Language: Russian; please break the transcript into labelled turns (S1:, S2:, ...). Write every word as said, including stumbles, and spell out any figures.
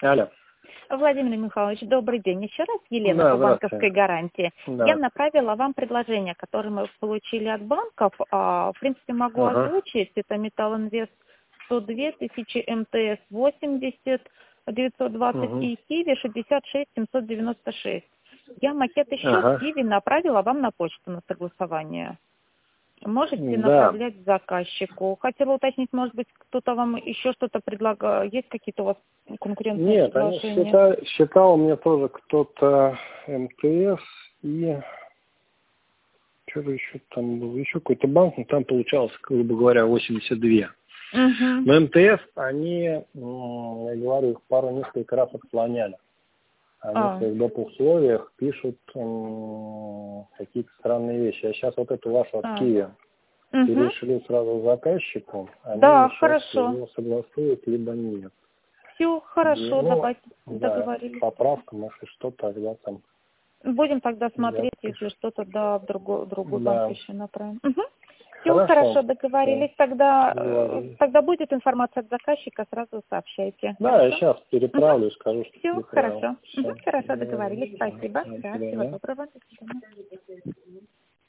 S1: Алло.
S2: Владимир Михайлович, добрый день. Еще раз Елена
S1: Да,
S2: по банковской гарантии.
S1: Да.
S2: Я направила вам предложение, которое мы получили от банков. А, в принципе, могу
S1: Ага.
S2: озвучить. Это Металлинвест сто две тысячи, МТС восемьдесят, девятьсот двадцать
S1: Угу.
S2: и Киви шестьдесят шесть семьсот девяносто шесть. Я макет и счет
S1: Ага.
S2: Киви направила вам на почту на согласование. Можете
S1: Да.
S2: направлять заказчику. Хотела уточнить, может быть, кто-то вам еще что-то предлагает. Есть какие-то у вас конкурентные
S1: Нет, они
S2: предложения?
S1: считали, считал мне тоже кто-то МТС и что-то еще там был, еще какой-то банк, но там получалось, грубо говоря, восемьдесят два.
S2: Угу.
S1: Но МТС, они, я говорю, их пару несколько раз отклоняли. Они
S2: А.
S1: в своих доп. Условиях пишут м, какие-то странные вещи. Я сейчас вот эту вашу от
S2: А.
S1: Киви
S2: Угу.
S1: перешлю сразу заказчику. Они
S2: Да,
S1: сейчас
S2: хорошо.
S1: его согласуют, либо нет.
S2: Все хорошо,
S1: Ну,
S2: давайте
S1: да,
S2: договорились.
S1: поправка, если что, тогда там.
S2: Будем тогда
S1: Я
S2: смотреть,
S1: пишу.
S2: если что-то, да, в другой, другой банк
S1: Да.
S2: еще направим. Угу. Все
S1: Хорошо.
S2: хорошо, договорились.
S1: Всё.
S2: Тогда, э,
S1: Договорились.
S2: тогда будет информация от заказчика, сразу сообщайте.
S1: Да,
S2: Хорошо?
S1: я сейчас переправлю и скажу, что
S2: Все
S1: переправил.
S2: хорошо.
S1: Всё.
S2: Угу. Хорошо,
S1: Договорились.
S2: договорились. Спасибо.
S1: До
S2: Да, всего
S1: свидания.
S2: доброго. До свидания.